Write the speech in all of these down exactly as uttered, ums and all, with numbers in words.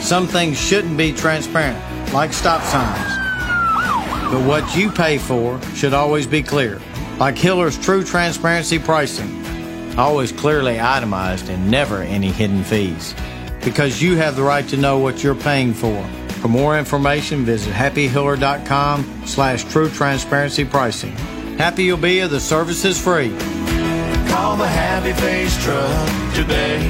Some things shouldn't be transparent, like stop signs. But what you pay for should always be clear, like Hiller's True Transparency Pricing. Always clearly itemized and never any hidden fees. Because you have the right to know what you're paying for. For more information, visit happyhiller.com slash true transparency pricing. Happy you'll be if the service is free. Call the Happy Face Truck today.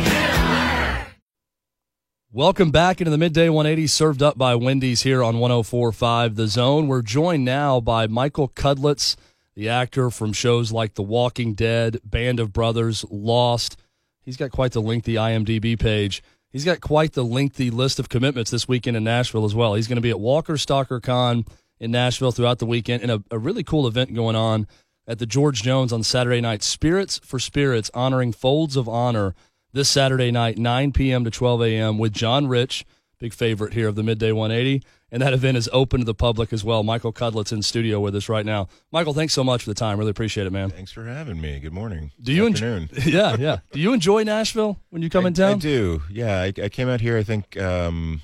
Welcome back into the Midday one eighty, served up by Wendy's here on one oh four point five The Zone. We're joined now by Michael Cudlitz, the actor from shows like The Walking Dead, Band of Brothers, Lost. He's got quite the lengthy I M D B page. He's got quite the lengthy list of commitments this weekend in Nashville as well. He's going to be at Walker Stalker Con in Nashville throughout the weekend, and a, a really cool event going on at the George Jones on Saturday night. Spirits for Spirits, honoring Folds of Honor this Saturday night, nine p.m. to twelve a.m. with John Rich, big favorite here of the Midday one eighty. And that event is open to the public as well. Michael Cudlitz in studio with us right now. Michael, thanks so much for the time. Really appreciate it, man. Thanks for having me. Good morning. Do you afternoon. enjoy? Yeah, yeah. Do you enjoy Nashville when you come I, in town? I do. Yeah, I, I came out here. I think um,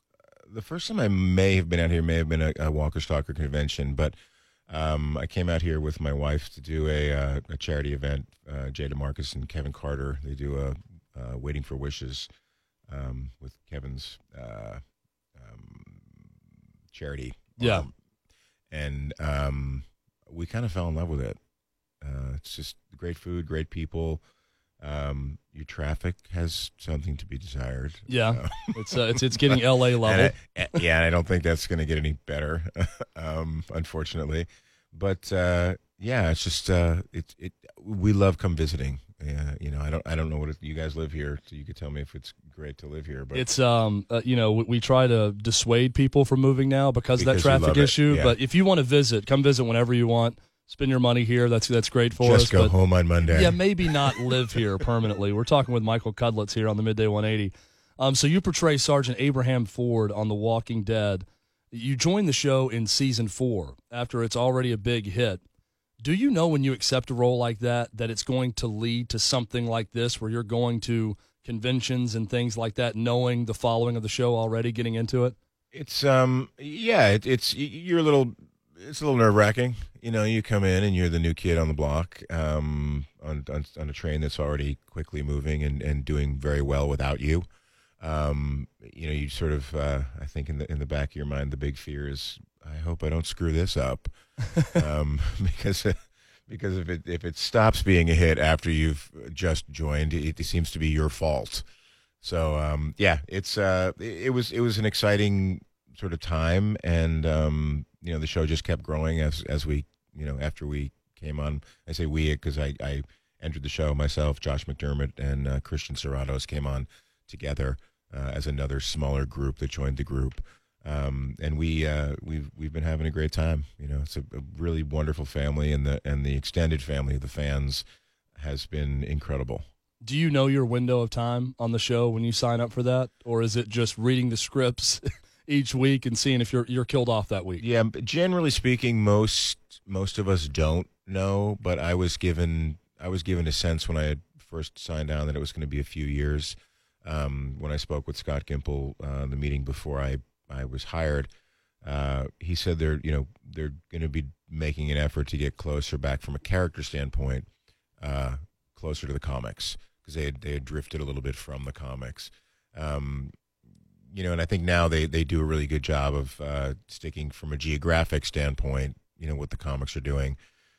the first time I may have been out here may have been a, a Walker Stalker convention, but um, I came out here with my wife to do a, uh, a charity event. Uh, Jay DeMarcus and Kevin Carter. They do a uh, Waiting for Wishes um, with Kevin's. Uh, um, charity. Yeah. Um, and um, we kind of fell in love with it. Uh, it's just great food, great people. Um, your traffic has something to be desired. Yeah. Uh, it's, uh, it's it's getting L A level. and I, yeah, and I don't think that's going to get any better, um, unfortunately. But uh, yeah, it's just uh, it it we love come visiting. Yeah, you know, I don't I don't know what it, you guys live here, so you could tell me if it's great to live here. But it's um uh, you know we, we try to dissuade people from moving now because, because of that traffic issue. Yeah. But if you want to visit, come visit whenever you want. Spend your money here. That's that's great for just us. go but home on Monday. Yeah, maybe not live here permanently. We're talking with Michael Cudlitz here on the Midday one eighty. Um, so you portray Sergeant Abraham Ford on The Walking Dead. You joined the show in season four after it's already a big hit. Do you know when you accept a role like that, that it's going to lead to something like this where you're going to conventions and things like that, knowing the following of the show already, getting into it? It's, um, yeah, it, it's, you're a little, it's a little nerve wracking. You know, you come in and you're the new kid on the block, um, on, on, on a train that's already quickly moving and, and doing very well without you. Um, you know, you sort of, uh, I think in the, in the back of your mind, the big fear is, I hope I don't screw this up. um, because, because if it, if it stops being a hit after you've just joined, it, it seems to be your fault. So, um, yeah, it's, uh, it, it was, it was an exciting sort of time. And, um, you know, the show just kept growing as, as we, you know, after we came on. I say we, cause I, I entered the show myself, Josh McDermott and, uh, Christian Serratos came on together, uh, as another smaller group that joined the group. Um, and we, uh, we've, we've been having a great time. You know, it's a, a really wonderful family, and the, and the extended family of the fans has been incredible. Do you know your window of time on the show when you sign up for that? Or is it just reading the scripts each week and seeing if you're, you're killed off that week? Yeah. Generally speaking, most, most of us don't know, but I was given, I was given a sense when I had first signed on that it was going to be a few years. Um, when I spoke with Scott Gimple, uh, the meeting before I, I was hired, uh, he said they're, you know, they're going to be making an effort to get closer back from a character standpoint, uh, closer to the comics, because they had, they had drifted a little bit from the comics. Um, you know, and I think now they, they do a really good job of, uh, sticking from a geographic standpoint, you know, what the comics are doing.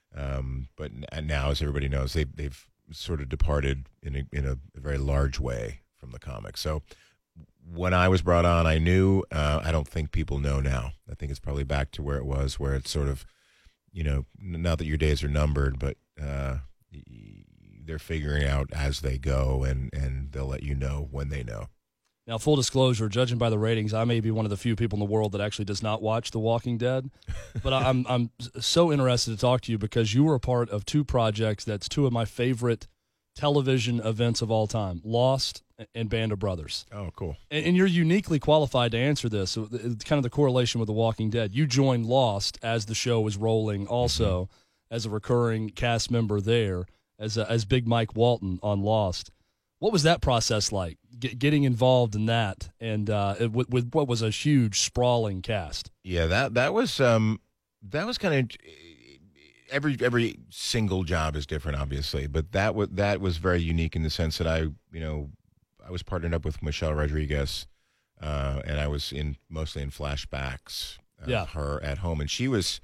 Um, but n- now, as everybody knows, they, they've sort of departed in a, in a very large way from the comics. So, when I was brought on, I knew. Uh, I don't think people know now. I think it's probably back to where it was, where it's sort of, you know, not that your days are numbered, but uh, they're figuring out as they go, and, and they'll let you know when they know. Now, full disclosure, judging by the ratings, I may be one of the few people in the world that actually does not watch The Walking Dead. But I'm I'm so interested to talk to you because you were a part of two projects that's two of my favorite television events of all time, Lost and Band of Brothers. Oh, cool. And, and you're uniquely qualified to answer this. So it's kind of the correlation with The Walking Dead. You joined Lost as the show was rolling also, mm-hmm. as a recurring cast member there, as a, as Big Mike Walton on Lost. What was that process like, Get, getting involved in that, and uh, it, with, with what was a huge, sprawling cast? Yeah, that that was um, that was kind of every every single job is different, obviously, but that was that was very unique in the sense that I, you know, I was partnered up with Michelle Rodriguez, uh, and I was in mostly in flashbacks of Yeah. her at home, and she was.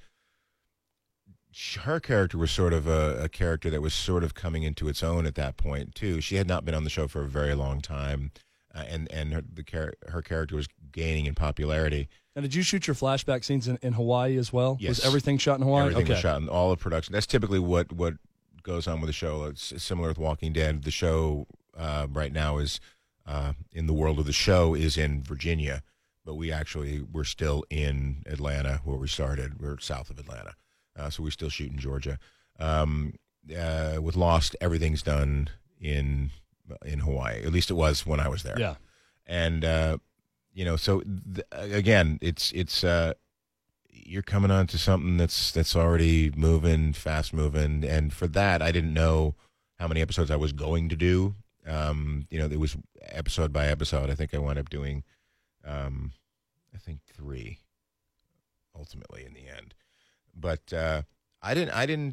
Her character was sort of a, a character that was sort of coming into its own at that point too. She had not been on the show for a very long time, uh, and and her, the char- her character was gaining in popularity. And did you shoot your flashback scenes in, in Hawaii as well? Yes. Was everything shot in Hawaii? Everything okay. was shot in all of production. That's typically what what goes on with the show. It's similar with Walking Dead. The show uh, right now is uh, in the world of the show is in Virginia, but we actually we're still in Atlanta where we started. We're south of Atlanta. Uh, so we still shoot in Georgia. Um, uh, with Lost, everything's done in in Hawaii. At least it was when I was there. Yeah. And uh, you know, so th- again, it's it's uh, you're coming on to something that's that's already moving, fast moving, and for that, I didn't know how many episodes I was going to do. Um, you know, it was episode by episode. I think I wound up doing, um, I think three, ultimately in the end. But uh, I didn't. I didn't.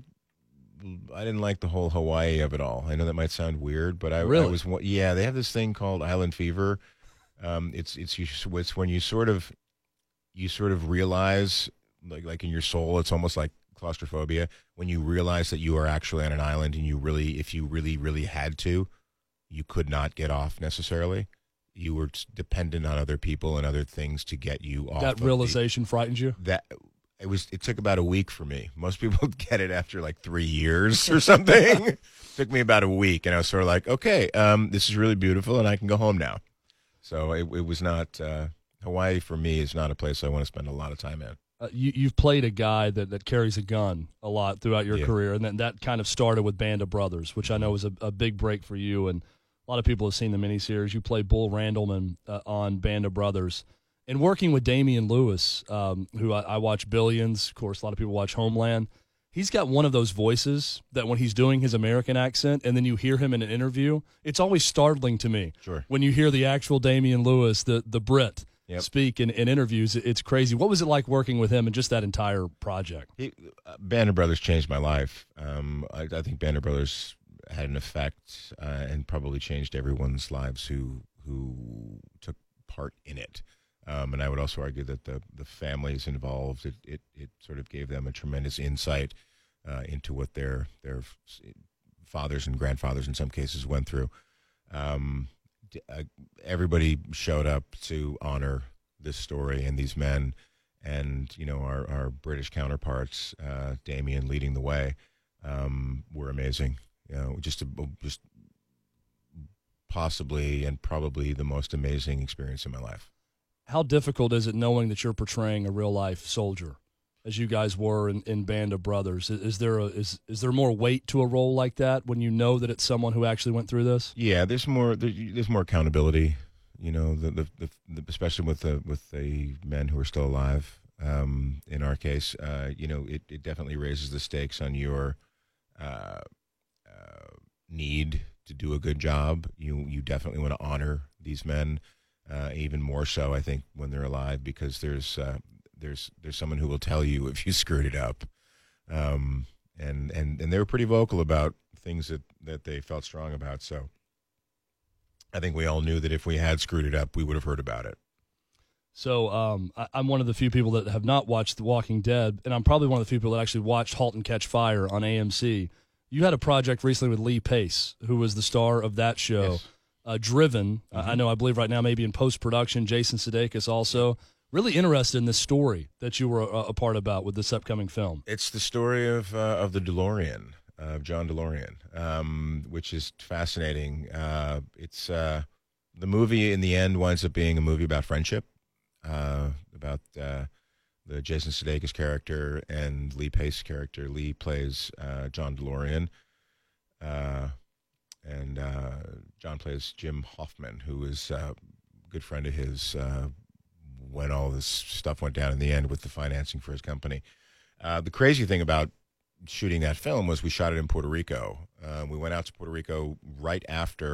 I didn't like the whole Hawaii of it all. I know that might sound weird, but I, Really? I was. Yeah, they have this thing called island fever. Um, it's it's it's when you sort of you sort of realize, like like in your soul, it's almost like claustrophobia. When you realize that you are actually on an island, and you really, if you really, really had to, you could not get off necessarily. You were dependent on other people and other things to get you off. That of the- realization frightened you? that. It was. It took about a week for me. Most people get it after like three years or something. It took me about a week, and I was sort of like, okay, um, this is really beautiful, and I can go home now. So it, it was not uh, Hawaii for me is not a place I want to spend a lot of time in. Uh, you, you've played a guy that, that carries a gun a lot throughout your Yeah. career, and then that kind of started with Band of Brothers, which I know was a, a big break for you. And a lot of people have seen the miniseries. You play Bull Randleman uh, on Band of Brothers. And working with Damian Lewis, um, who I, I watch Billions, of course, a lot of people watch Homeland. He's got one of those voices that when he's doing his American accent and then you hear him in an interview, it's always startling to me. Sure. When you hear the actual Damian Lewis, the, the Brit, Yep. speak in, in interviews, it's crazy. What was it like working with him and just that entire project? He, uh, Band of Brothers changed my life. Um, I, I think Band of Brothers had an effect uh, and probably changed everyone's lives who who took part in it. Um, and I would also argue that the the families involved, it, it, it sort of gave them a tremendous insight uh, into what their their fathers and grandfathers in some cases went through. Um, uh, everybody showed up to honor this story and these men, and you know our, our British counterparts, uh, Damien leading the way, um, were amazing. You know, just a, just possibly and probably the most amazing experience in my life. How difficult is it knowing that you're portraying a real life soldier, as you guys were in, in Band of Brothers? Is, is there a, is is there more weight to a role like that when you know that it's someone who actually went through this? Yeah, there's more there, there's more accountability. You know, the, the, the, the especially with the with the men who are still alive. Um, in our case, uh, you know, it, it definitely raises the stakes on your uh, uh, need to do a good job. You you definitely want to honor these men. Uh, even more so, I think, when they're alive, because there's uh, there's there's someone who will tell you if you screwed it up, um, and and and they were pretty vocal about things that, that they felt strong about. So I think we all knew that if we had screwed it up, we would have heard about it. So um, I, I'm one of the few people that have not watched The Walking Dead, and I'm probably one of the few people that actually watched *Halt and Catch Fire* on A M C. You had a project recently with Lee Pace, who was the star of that show. Yes. Uh, Driven, mm-hmm. uh, I know, I believe right now maybe in post-production, Jason Sudeikis also. Really interested in this story that you were a, a part about with this upcoming film. It's the story of uh, of the DeLorean, of John DeLorean, um, which is fascinating. Uh, it's uh, the movie in the end winds up being a movie about friendship, uh, about uh, the Jason Sudeikis character and Lee Pace character. Lee plays uh, John DeLorean. Uh, And uh, John plays Jim Hoffman, who is a good friend of his uh, when all this stuff went down in the end with the financing for his company. Uh, the crazy thing about shooting that film was we shot it in Puerto Rico. Uh, we went out to Puerto Rico right after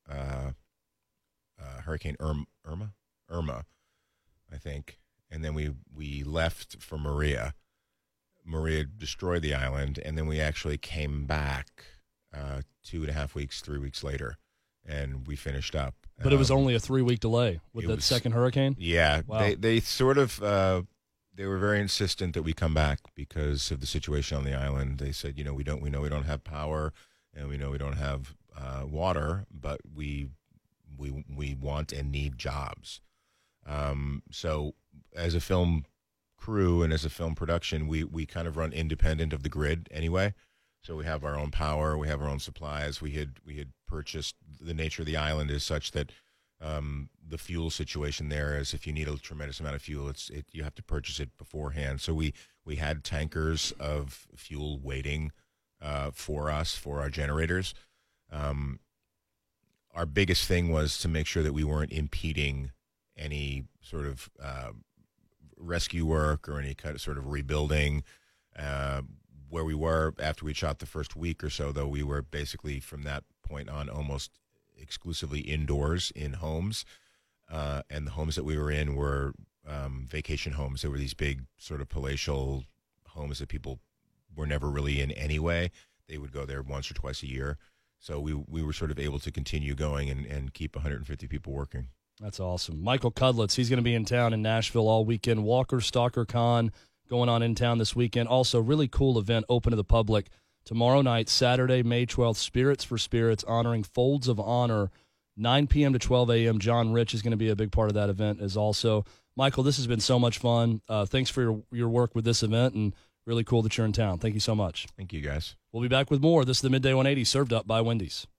uh, uh, Hurricane Irma, Irma, Irma, I think, and then we we left for Maria. Maria destroyed the island, and then we actually came back uh, two and a half weeks, three weeks later, and we finished up. But it was Um, only a three-week delay with that was- second hurricane? Yeah, Wow. they they sort of uh, they were very insistent that we come back because of the situation on the island. They said, you know, we don't we know we don't have power, and we know we don't have uh, water, but we we we want and need jobs. Um, so as a film crew and as a film production, we we kind of run independent of the grid anyway. So we have our own power, we have our own supplies. We had we had purchased, the nature of the island is such that um, the fuel situation there is, if you need a tremendous amount of fuel, it's it you have to purchase it beforehand. So we we had tankers of fuel waiting uh, for us for our generators. Um, our biggest thing was to make sure that we weren't impeding any sort of uh, rescue work or any kind of sort of rebuilding. Uh, where we were after we shot the first week or so, though, we were basically from that point on almost exclusively indoors in homes. Uh, and the homes that we were in were um, vacation homes. They were these big sort of palatial homes that people were never really in anyway. They would go there once or twice a year. So we we were sort of able to continue going and, and keep one hundred fifty people working. That's awesome. Michael Cudlitz, he's going to be in town in Nashville all weekend. Walker Stalker Con going on in town this weekend. Also, really cool event open to the public tomorrow night, Saturday, May twelfth, Spirits for Spirits, honoring Folds of Honor, nine p.m. to twelve a.m. John Rich is going to be a big part of that event as also. Michael, this has been so much fun. Uh, thanks for your, your work with this event, and really cool that you're in town. Thank you so much. Thank you, guys. We'll be back with more. This is the Midday one eighty, served up by Wendy's.